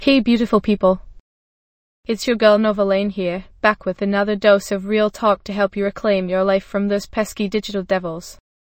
Hey beautiful people. It's your girl Nova Lane here, back with another dose of real talk to help you reclaim your life from those pesky digital devils.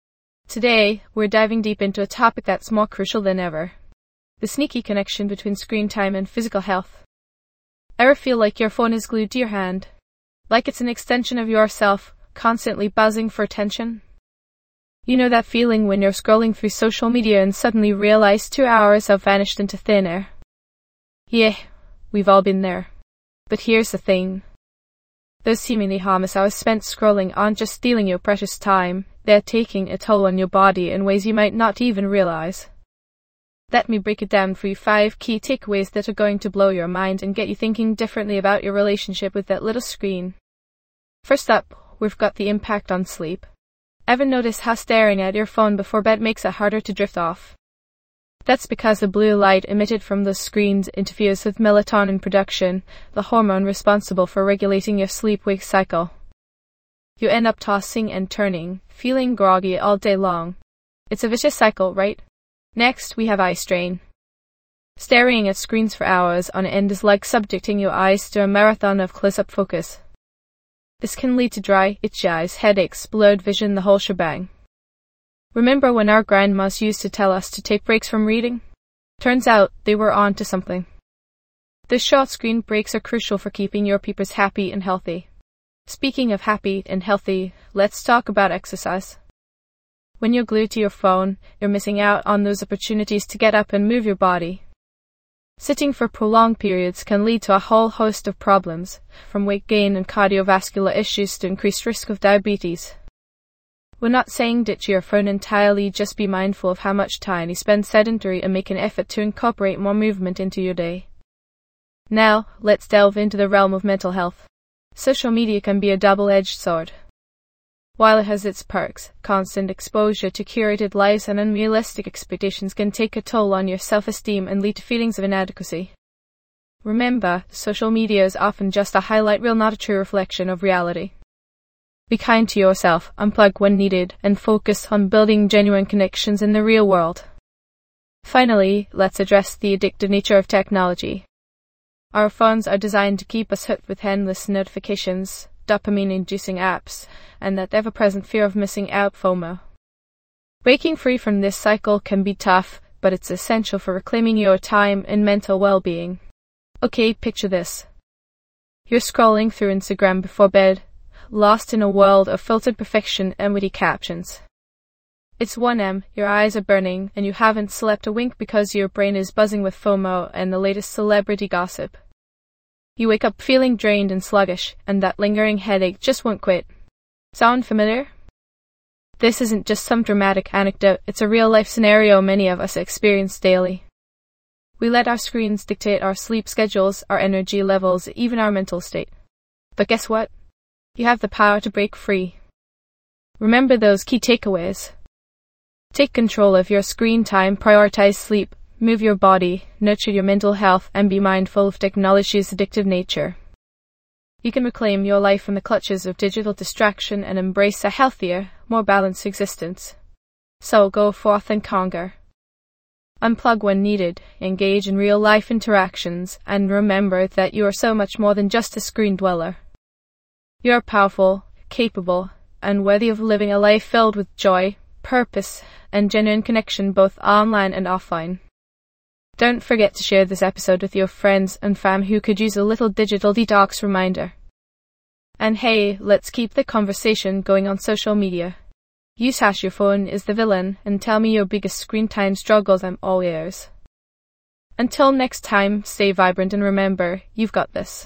Today, we're diving deep into a topic that's more crucial than ever. The sneaky connection between screen time and physical health. Ever feel like your phone is glued to your hand? Like it's an extension of yourself, constantly buzzing for attention? You know that feeling when you're scrolling through social media and suddenly realize 2 hours have vanished into thin air? Yeah, we've all been there. But here's the thing. Those seemingly harmless hours spent scrolling aren't just stealing your precious time, they're taking a toll on your body in ways you might not even realize. Let me break it down for you 5 key takeaways that are going to blow your mind and get you thinking differently about your relationship with that little screen. First up, we've got the impact on sleep. Ever notice how staring at your phone before bed makes it harder to drift off? That's because the blue light emitted from those screens interferes with melatonin production, the hormone responsible for regulating your sleep-wake cycle. You end up tossing and turning, feeling groggy all day long. It's a vicious cycle, right? Next, we have eye strain. Staring at screens for hours on end is like subjecting your eyes to a marathon of close-up focus. This can lead to dry, itchy eyes, headaches, blurred vision, the whole shebang. Remember when our grandmas used to tell us to take breaks from reading? Turns out they were on to something. The short screen breaks are crucial for keeping your peepers happy and healthy. Speaking of happy and healthy, let's talk about exercise. When you're glued to your phone, you're missing out on those opportunities to get up and move your body. Sitting for prolonged periods can lead to a whole host of problems, from weight gain and cardiovascular issues to increased risk of diabetes. We're not saying ditch your phone entirely, just be mindful of how much time you spend sedentary and make an effort to incorporate more movement into your day. Now, let's delve into the realm of mental health. Social media can be a double-edged sword. While it has its perks, constant exposure to curated lives and unrealistic expectations can take a toll on your self-esteem and lead to feelings of inadequacy. Remember, social media is often just a highlight reel, not a true reflection of reality. Be kind to yourself, unplug when needed, and focus on building genuine connections in the real world. Finally, let's address the addictive nature of technology. Our phones are designed to keep us hooked with endless notifications, dopamine-inducing apps, and that ever-present fear of missing out, FOMO. Breaking free from this cycle can be tough, but it's essential for reclaiming your time and mental well-being. Okay, picture this. You're scrolling through Instagram before bed, lost in a world of filtered perfection and witty captions. It's 1 a.m., your eyes are burning, and you haven't slept a wink because your brain is buzzing with FOMO and the latest celebrity gossip. You wake up feeling drained and sluggish, and that lingering headache just won't quit. Sound familiar? This isn't just some dramatic anecdote, it's a real-life scenario many of us experience daily. We let our screens dictate our sleep schedules, our energy levels, even our mental state. But guess what? You have the power to break free. Remember those key takeaways. Take control of your screen time, prioritize sleep, move your body, nurture your mental health, and be mindful of technology's addictive nature. You can reclaim your life from the clutches of digital distraction and embrace a healthier, more balanced existence. So go forth and conquer. Unplug when needed, engage in real-life interactions, and remember that you are so much more than just a screen dweller. You are powerful, capable, and worthy of living a life filled with joy, purpose, and genuine connection both online and offline. Don't forget to share this episode with your friends and fam who could use a little digital detox reminder. And hey, let's keep the conversation going on social media. Use #YourPhone is the villain and tell me your biggest screen time struggles. I'm all ears. Until next time, stay vibrant and remember, you've got this.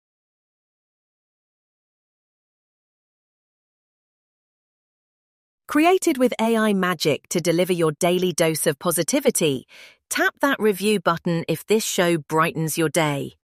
Created with AI magic to deliver your daily dose of positivity, tap that review button if this show brightens your day.